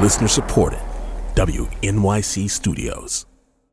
Listener supported. WNYC Studios.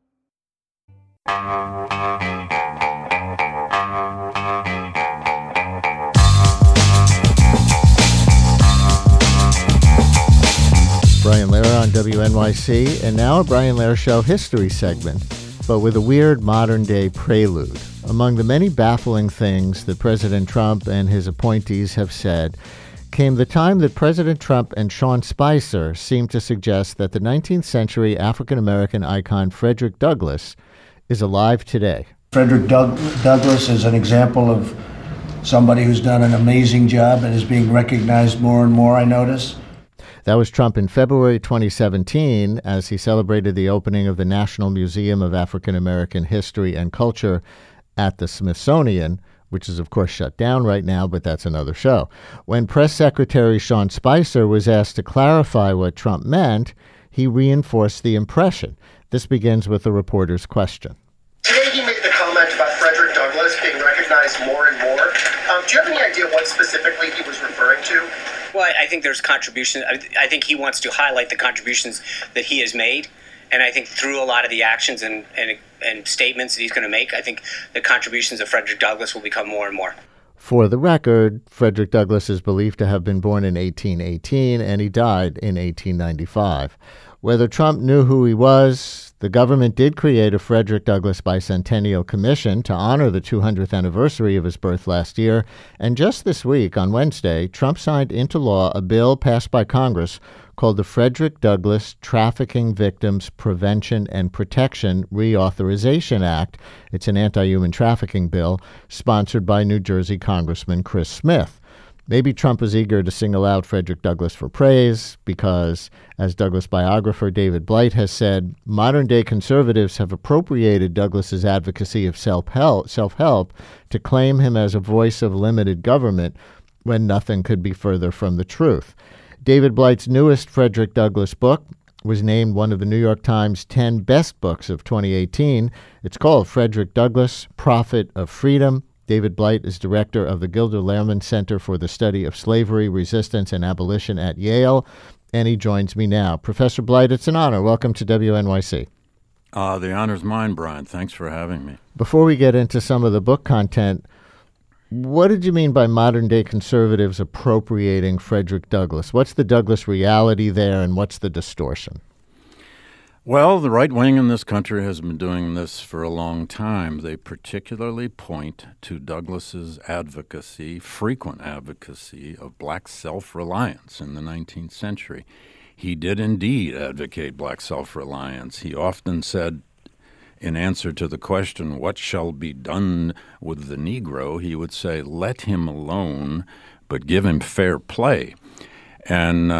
Brian Lehrer on WNYC, and now a Brian Lehrer Show history segment, but with a weird modern-day prelude. Among the many baffling things that President Trump and his appointees have said came the time that President Trump and Sean Spicer seemed to suggest that the 19th century African-American icon Frederick Douglass is alive today. Frederick Douglass is an example of somebody who's done an amazing job and is being recognized more and more, I notice. That was Trump in February 2017 as he celebrated the opening of the National Museum of African American History and Culture at the Smithsonian, which is, of course, shut down right now, but that's another show. When Press Secretary Sean Spicer was asked to clarify what Trump meant, he reinforced the impression. This begins with the reporter's question. Today he made the comment about Frederick Douglass being recognized more and more. Do you have any idea what specifically he was referring to? Well, I think there's contributions. I think he wants to highlight the contributions that he has made. And I think through a lot of the actions and statements that he's going to make, I think the contributions of Frederick Douglass will become more and more. For the record, Frederick Douglass is believed to have been born in 1818 and he died in 1895. Whether Trump knew who he was, the government did create a Frederick Douglass Bicentennial Commission to honor the 200th anniversary of his birth last year. And just this week, on Wednesday, Trump signed into law a bill passed by Congress called the Frederick Douglass Trafficking Victims Prevention and Protection Reauthorization Act. It's an anti-human trafficking bill sponsored by New Jersey Congressman Chris Smith. Maybe Trump was eager to single out Frederick Douglass for praise because, as Douglass biographer David Blight has said, modern-day conservatives have appropriated Douglass's advocacy of self-help to claim him as a voice of limited government when nothing could be further from the truth. David Blight's newest Frederick Douglass book was named one of the New York Times 10 best books of 2018. It's called Frederick Douglass, Prophet of Freedom. David Blight is director of the Gilder Lehrman Center for the Study of Slavery, Resistance, and Abolition at Yale, and he joins me now. Professor Blight, it's an honor. Welcome to WNYC. The honor's mine, Brian. Thanks for having me. Before we get into some of the book content, what did you mean by modern-day conservatives appropriating Frederick Douglass? What's the Douglass reality there, and what's the distortion? Well, the right wing in this country has been doing this for a long time. They particularly point to Douglass's advocacy, frequent advocacy, of black self-reliance in the 19th century. He did indeed advocate black self-reliance. He often said, in answer to the question, what shall be done with the Negro, he would say, let him alone, but give him fair play. And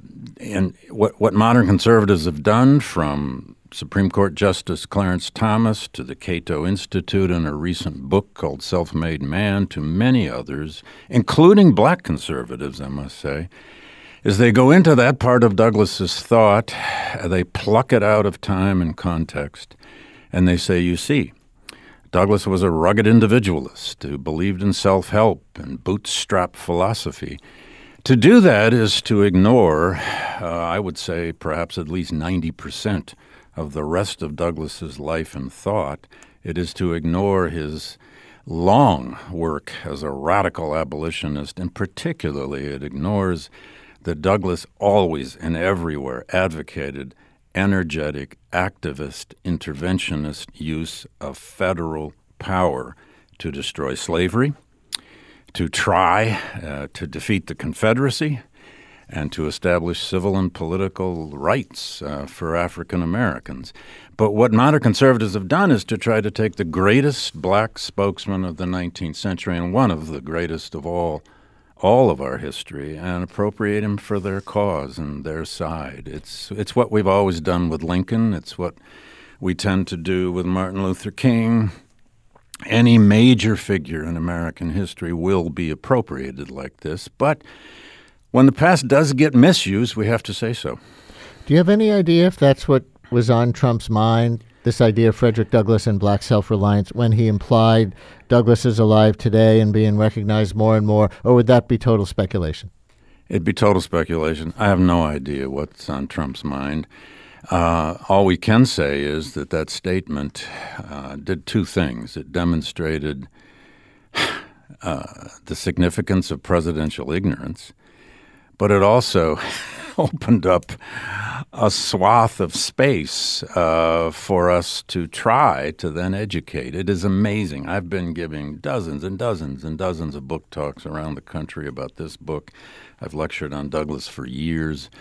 what modern conservatives have done, from Supreme Court Justice Clarence Thomas to the Cato Institute and a recent book called Self-Made Man to many others, including black conservatives, I must say, is they go into that part of Douglass's thought, they pluck it out of time and context, and they say, you see, Douglass was a rugged individualist who believed in self-help and bootstrap philosophy. To do that is to ignore, I would say, perhaps at least 90% of the rest of Douglass's life and thought. It is to ignore his long work as a radical abolitionist, and particularly it ignores that Douglass always and everywhere advocated energetic, activist, interventionist use of federal power to destroy slavery, to try to defeat the Confederacy, and to establish civil and political rights for African Americans. But what modern conservatives have done is to try to take the greatest black spokesman of the 19th century and one of the greatest of all of our history and appropriate him for their cause and their side. It's what we've always done with Lincoln. It's what we tend to do with Martin Luther King. Any major figure in American history will be appropriated like this, but when the past does get misused, we have to say so. Do you have any idea if that's what was on Trump's mind, this idea of Frederick Douglass and black self-reliance, when he implied Douglass is alive today and being recognized more and more, or would that be total speculation? It'd be total speculation. I have no idea what's on Trump's mind. All we can say is that statement did two things. It demonstrated the significance of presidential ignorance, but it also opened up a swath of space for us to try to then educate. It is amazing. I've been giving dozens and dozens and dozens of book talks around the country about this book. I've lectured on Douglass for years.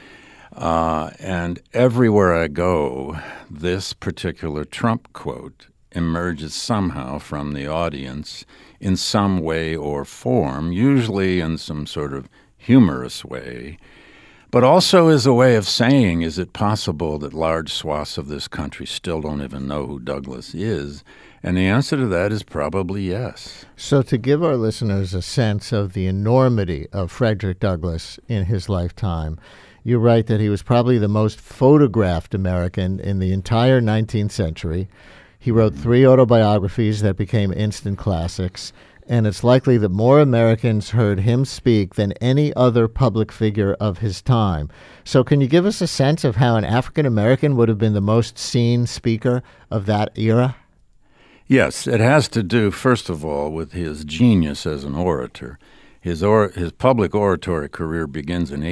And everywhere I go, this particular Trump quote emerges somehow from the audience in some way or form, usually in some sort of humorous way, but also as a way of saying, is it possible that large swaths of this country still don't even know who Douglass is? And the answer to that is probably yes. So to give our listeners a sense of the enormity of Frederick Douglass in his lifetime, you write that he was probably the most photographed American in the entire 19th century. He wrote 3 autobiographies that became instant classics, and it's likely that more Americans heard him speak than any other public figure of his time. So can you give us a sense of how an African American would have been the most seen speaker of that era? Yes, it has to do, first of all, with his genius as an orator. His public oratory career begins in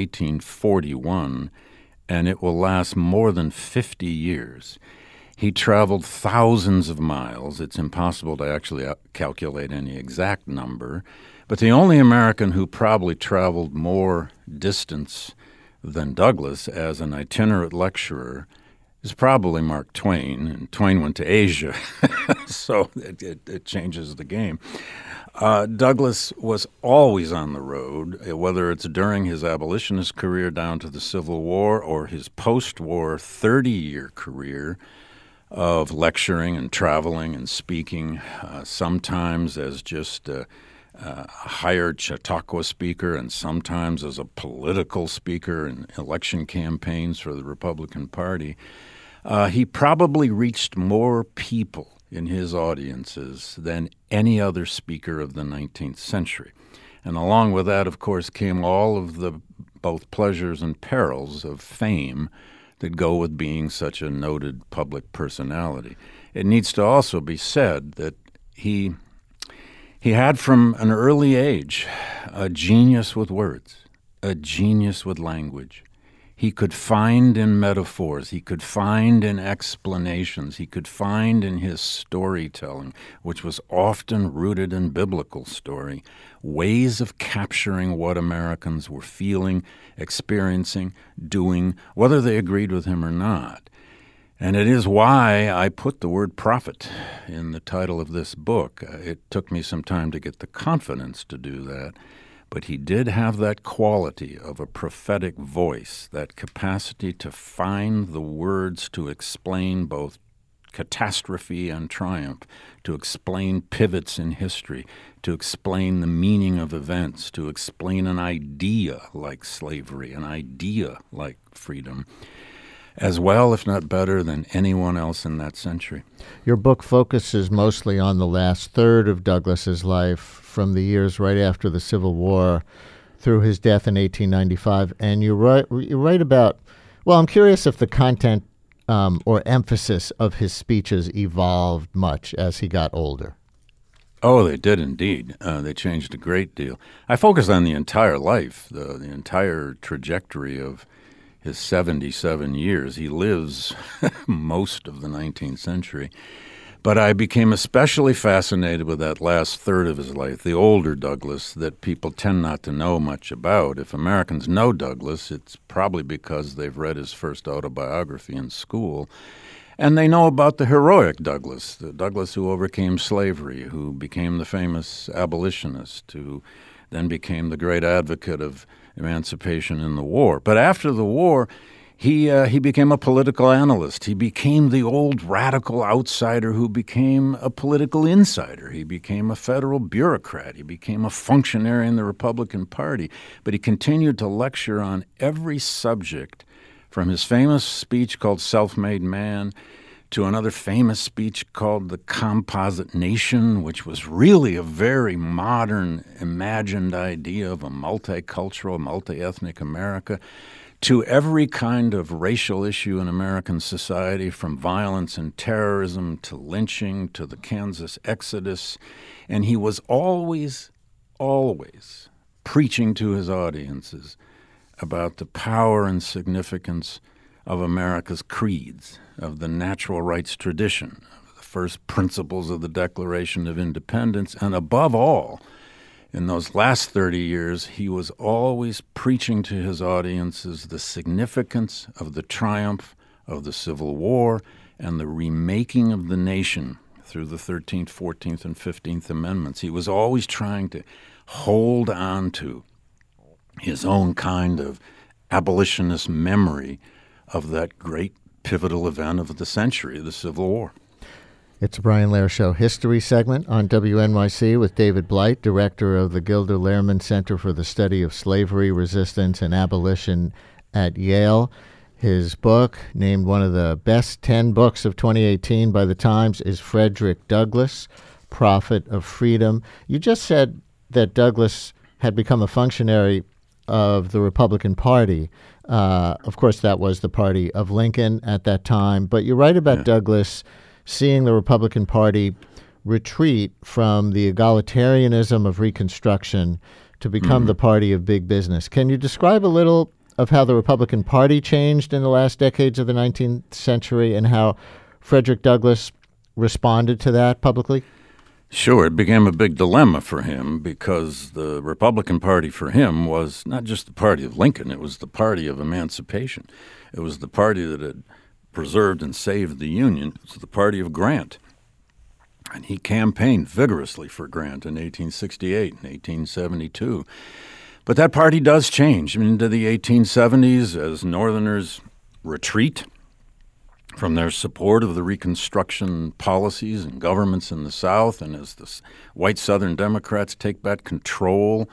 1841, and it will last more than 50 years. He traveled thousands of miles. It's impossible to actually calculate any exact number, but the only American who probably traveled more distance than Douglass as an itinerant lecturer is probably Mark Twain, and Twain went to Asia, so it changes the game. Douglass was always on the road, whether it's during his abolitionist career down to the Civil War or his post-war 30-year career of lecturing and traveling and speaking, sometimes as just a hired Chautauqua speaker and sometimes as a political speaker in election campaigns for the Republican Party. He probably reached more people in his audiences than any other speaker of the 19th century. And along with that, of course, came all of the both pleasures and perils of fame that go with being such a noted public personality. It needs to also be said that he had from an early age a genius with words, a genius with language. He could find in metaphors, he could find in explanations, he could find in his storytelling, which was often rooted in biblical story, ways of capturing what Americans were feeling, experiencing, doing, whether they agreed with him or not. And it is why I put the word prophet in the title of this book. It took me some time to get the confidence to do that. But he did have that quality of a prophetic voice, that capacity to find the words to explain both catastrophe and triumph, to explain pivots in history, to explain the meaning of events, to explain an idea like slavery, an idea like freedom, as well, if not better, than anyone else in that century. Your book focuses mostly on the last third of Douglass's life, from the years right after the Civil War through his death in 1895. And you write about, well, I'm curious if the content or emphasis of his speeches evolved much as he got older. Oh, they did indeed. They changed a great deal. I focus on the entire life, the entire trajectory of his 77 years. He lives most of the 19th century. But I became especially fascinated with that last third of his life, the older Douglass, that people tend not to know much about. If Americans know Douglass, it's probably because they've read his first autobiography in school. And they know about the heroic Douglass, the Douglass who overcame slavery, who became the famous abolitionist, who then became the great advocate of emancipation in the war. But after the war, he became a political analyst. He became the old radical outsider who became a political insider. He became a federal bureaucrat. He became a functionary in the Republican Party. But he continued to lecture on every subject, from his famous speech called Self-Made Man to another famous speech called The Composite Nation, which was really a very modern, imagined idea of a multicultural, multi-ethnic America, to every kind of racial issue in American society, from violence and terrorism to lynching to the Kansas Exodus. And he was always preaching to his audiences about the power and significance of America's creeds, of the natural rights tradition, of the first principles of the Declaration of Independence, and above all, in those last 30 years, he was always preaching to his audiences the significance of the triumph of the Civil War and the remaking of the nation through the 13th, 14th, and 15th Amendments. He was always trying to hold on to his own kind of abolitionist memory of that great pivotal event of the century, the Civil War. It's a Brian Lehrer Show history segment on WNYC with David Blight, director of the Gilder Lehrman Center for the Study of Slavery, Resistance, and Abolition at Yale. His book, named one of the best 10 books of 2018 by the Times, is Frederick Douglass, Prophet of Freedom. You just said that Douglass had become a functionary of the Republican Party. Of course, that was the party of Lincoln at that time. But you write about Douglass seeing the Republican Party retreat from the egalitarianism of Reconstruction to become the party of big business. Can you describe a little of how the Republican Party changed in the last decades of the 19th century and how Frederick Douglass responded to that publicly? Sure. It became a big dilemma for him because the Republican Party for him was not just the party of Lincoln, it was the party of emancipation. It was the party that had preserved and saved the Union. It was the party of Grant. And he campaigned vigorously for Grant in 1868 and 1872. But that party does change into the 1870s as Northerners retreat from their support of the Reconstruction policies and governments in the South, and as the white Southern Democrats take back control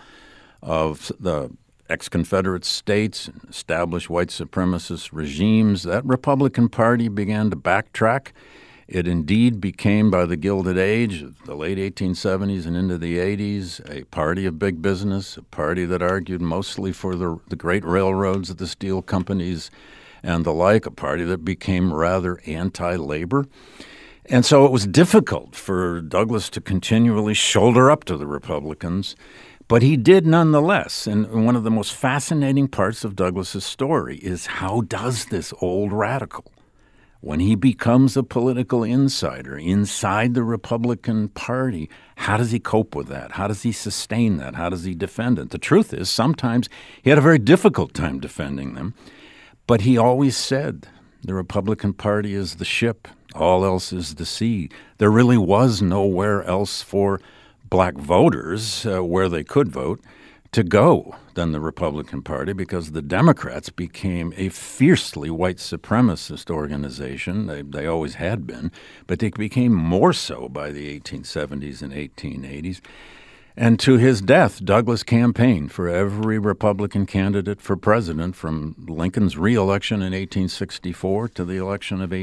of the ex-Confederate states and establish white supremacist regimes, that Republican Party began to backtrack. It indeed became, by the Gilded Age, the late 1870s and into the 80s, a party of big business, a party that argued mostly for the great railroads, the steel companies, and the like, a party that became rather anti-labor. And so it was difficult for Douglass to continually shoulder up to the Republicans, but he did nonetheless. And one of the most fascinating parts of Douglass's story is how does this old radical, when he becomes a political insider inside the Republican Party, how does he cope with that? How does he sustain that? How does he defend it? The truth is sometimes he had a very difficult time defending them, but he always said the Republican Party is the ship, all else is the sea. There really was nowhere else for black voters where they could vote to go than the Republican Party, because the Democrats became a fiercely white supremacist organization. They always had been, but they became more so by the 1870s and 1880s. And to his death, Douglass campaigned for every Republican candidate for president from Lincoln's re-election in 1864 to the election of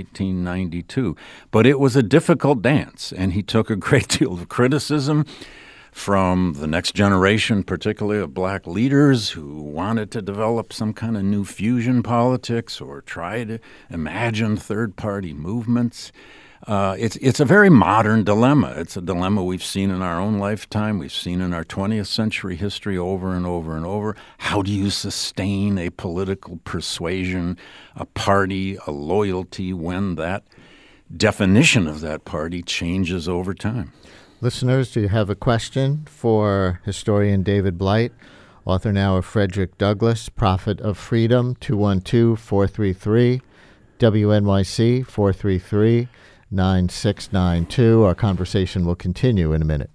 1892. But it was a difficult dance, and he took a great deal of criticism from the next generation, particularly of black leaders who wanted to develop some kind of new fusion politics or try to imagine third-party movements. It's a very modern dilemma. It's a dilemma we've seen in our own lifetime. We've seen in our 20th century history over and over and over. How do you sustain a political persuasion, a party, a loyalty when that definition of that party changes over time? Listeners, do you have a question for historian David Blight, author now of Frederick Douglass, Prophet of Freedom? 212-433 WNYC 433-9692. Our conversation will continue in a minute.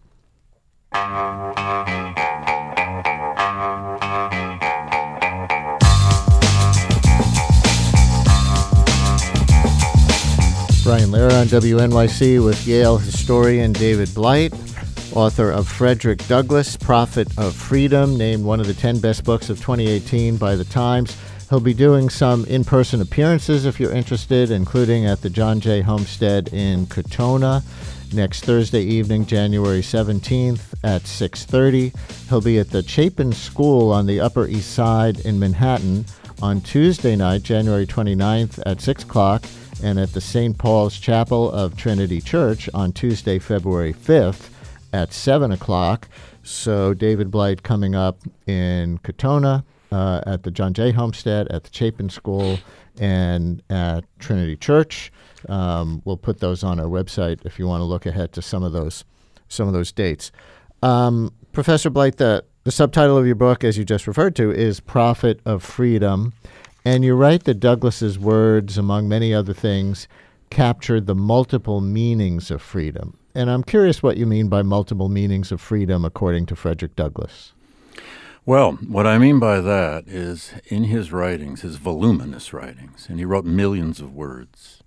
Brian Lehrer on WNYC with Yale historian David Blight, author of Frederick Douglass, Prophet of Freedom, named one of the 10 best books of 2018 by the Times. He'll be doing some in-person appearances if you're interested, including at the John Jay Homestead in Katonah next Thursday evening, January 17th at 6:30. He'll be at the Chapin School on the Upper East Side in Manhattan on Tuesday night, January 29th at 6 o'clock, and at the St. Paul's Chapel of Trinity Church on Tuesday, February 5th at 7 o'clock. So David Blight coming up in Katonah, at the John Jay Homestead, at the Chapin School, and at Trinity Church. We'll put those on our website if you want to look ahead to some of those dates. Professor Blight, the subtitle of your book, as you just referred to, is Prophet of Freedom. And you write that Douglass's words, among many other things, captured the multiple meanings of freedom. And I'm curious what you mean by multiple meanings of freedom, according to Frederick Douglass. Well, what I mean by that is in his writings, his voluminous writings, and he wrote millions of words,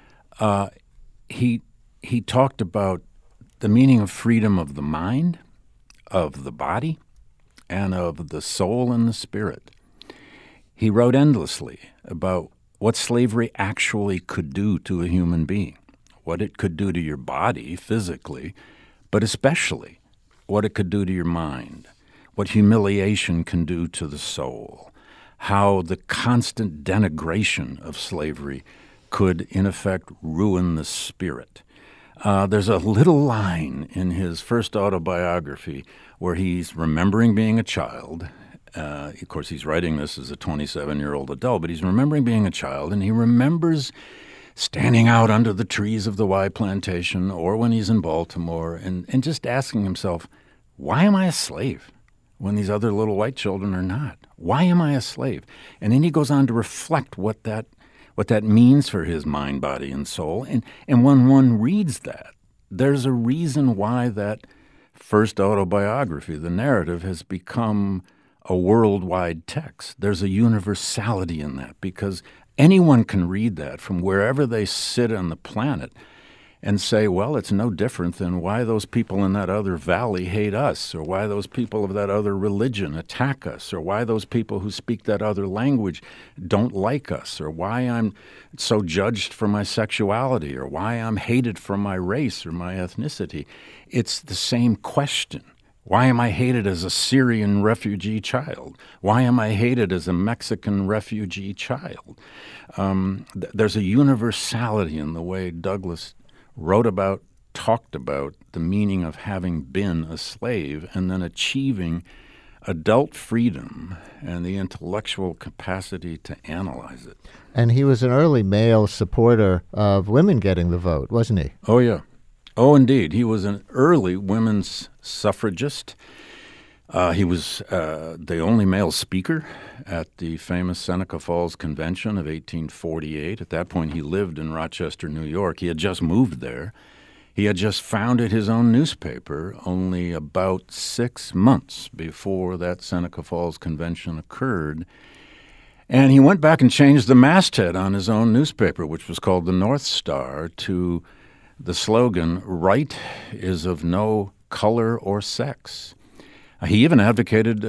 he talked about the meaning of freedom of the mind, of the body, and of the soul and the spirit. He wrote endlessly about what slavery actually could do to a human being, what it could do to your body physically, but especially what it could do to your mind, what humiliation can do to the soul, how the constant denigration of slavery could, in effect, ruin the spirit. There's a little line in his first autobiography where he's remembering being a child. Of course, he's writing this as a 27-year-old adult, but he's remembering being a child, and he remembers standing out under the trees of the Y Plantation or when he's in Baltimore and just asking himself, why am I a slave when these other little white children are not? Why am I a slave? And then he goes on to reflect what that means for his mind, body, and soul. And when one reads that, there's a reason why that first autobiography, the narrative, has become a worldwide text. There's a universality in that because anyone can read that from wherever they sit on the planet and say, well, it's no different than why those people in that other valley hate us, or why those people of that other religion attack us, or why those people who speak that other language don't like us, or why I'm so judged for my sexuality, or why I'm hated for my race or my ethnicity. It's the same question. Why am I hated as a Syrian refugee child? Why am I hated as a Mexican refugee child? There's a universality in the way Douglass wrote about, talked about the meaning of having been a slave and then achieving adult freedom and the intellectual capacity to analyze it. And he was an early male supporter of women getting the vote, wasn't he? Oh, yeah. Oh, indeed. He was an early women's suffragist. He was the only male speaker at the famous Seneca Falls Convention of 1848. At that point, he lived in Rochester, New York. He had just moved there. He had just founded his own newspaper only about 6 months before that Seneca Falls Convention occurred. And he went back and changed the masthead on his own newspaper, which was called the North Star, to the slogan, "Right is of no color or sex." He even advocated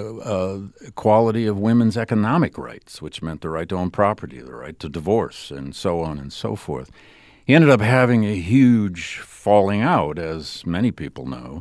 equality of women's economic rights, which meant the right to own property, the right to divorce, and so on and so forth. He ended up having a huge falling out, as many people know,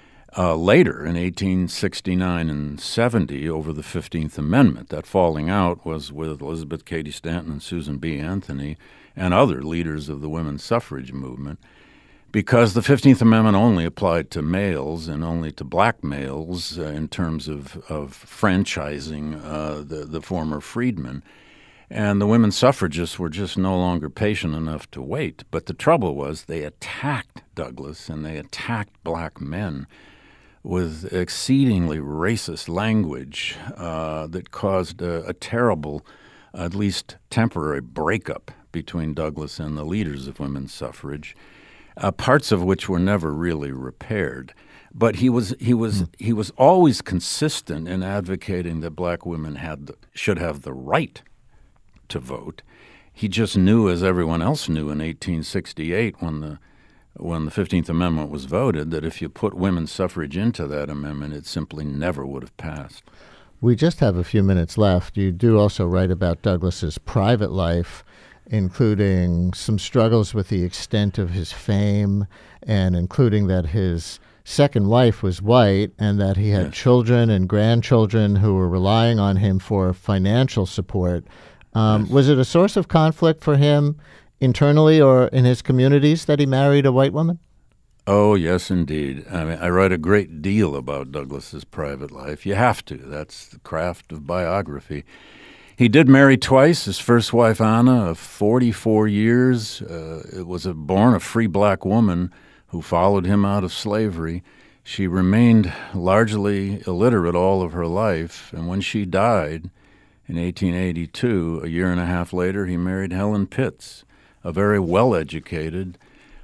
later in 1869 and 70 over the 15th Amendment. That falling out was with Elizabeth Cady Stanton and Susan B. Anthony and other leaders of the women's suffrage movement, because the 15th Amendment only applied to males and only to black males in terms of franchising the former freedmen. And the women suffragists were just no longer patient enough to wait. But the trouble was they attacked Douglass and they attacked black men with exceedingly racist language that caused a terrible, at least temporary, breakup between Douglass and the leaders of women's suffrage. Parts of which were never really repaired. But he was always consistent in advocating that black women should have the right to vote. He just knew, as everyone else knew in 1868 when the 15th Amendment was voted, that if you put women's suffrage into that amendment, it simply never would have passed. We just have a few minutes left. You do also write about Douglass's private life, including some struggles with the extent of his fame, and including that his second wife was white and that he had children and grandchildren who were relying on him for financial support. Was it a source of conflict for him internally or in his communities that he married a white woman? Oh, yes, indeed. I mean, I write a great deal about Douglass's private life. You have to. That's the craft of biography. He did marry twice. His first wife, Anna, of 44 years, was born a free black woman who followed him out of slavery. She remained largely illiterate all of her life, and when she died in 1882, a year and a half later, he married Helen Pitts, a very well-educated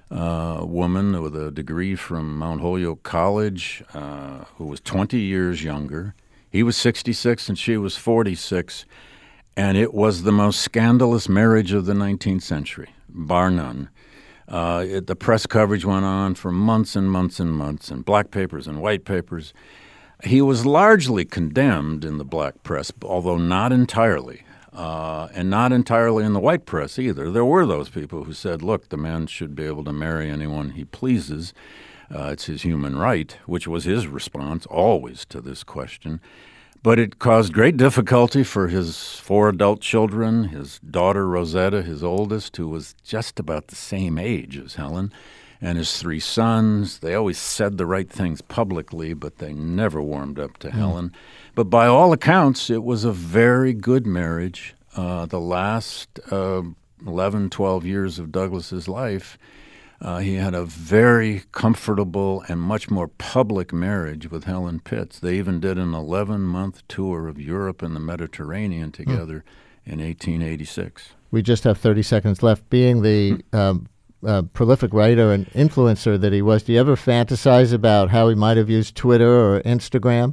woman with a degree from Mount Holyoke College, who was 20 years younger. He was 66 and she was 46, and it was the most scandalous marriage of the 19th century, bar none. The press coverage went on for months and months and months, and black papers and white papers. He was largely condemned in the black press, although not entirely. And not entirely in the white press either. There were those people who said, look, the man should be able to marry anyone he pleases. It's his human right, which was his response always to this question. But it caused great difficulty for his 4 adult children, his daughter Rosetta, his oldest, who was just about the same age as Helen, and his 3 sons. They always said the right things publicly, but they never warmed up to Helen. But by all accounts, it was a very good marriage. The last 11, 12 years of Douglass's life, he had a very comfortable and much more public marriage with Helen Pitts. They even did an 11-month tour of Europe and the Mediterranean together in 1886. We just have 30 seconds left. Being the prolific writer and influencer that he was, do you ever fantasize about how he might have used Twitter or Instagram?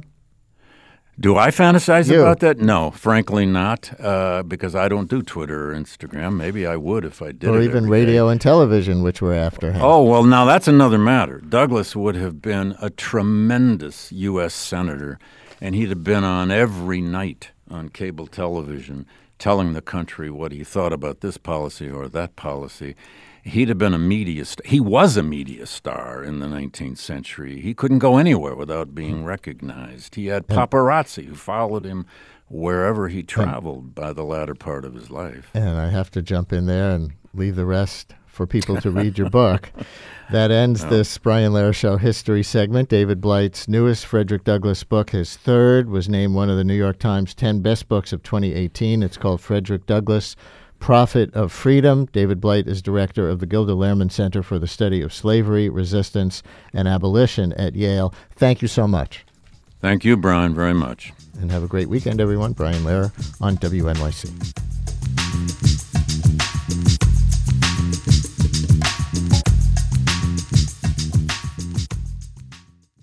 Do I fantasize about that? No, frankly not, because I don't do Twitter or Instagram. Maybe I would if I did. Or even radio and television, which were after him. Oh, well, now that's another matter. Douglass would have been a tremendous U.S. senator, and he'd have been on every night on cable television telling the country what he thought about this policy or that policy. He'd have been a media star. He was a media star in the 19th century. He couldn't go anywhere without being recognized. He had paparazzi who followed him wherever he traveled by the latter part of his life. And I have to jump in there and leave the rest for people to read your book. That ends this Brian Lehrer Show history segment. David Blight's newest Frederick Douglass book, his third, was named one of the New York Times 10 best books of 2018. It's called Frederick Douglass, Prophet of Freedom. David Blight is director of the Gilder Lehrman Center for the Study of Slavery, Resistance, and Abolition at Yale. Thank you so much. Thank you, Brian, very much. And have a great weekend, everyone. Brian Lehrer on WNYC.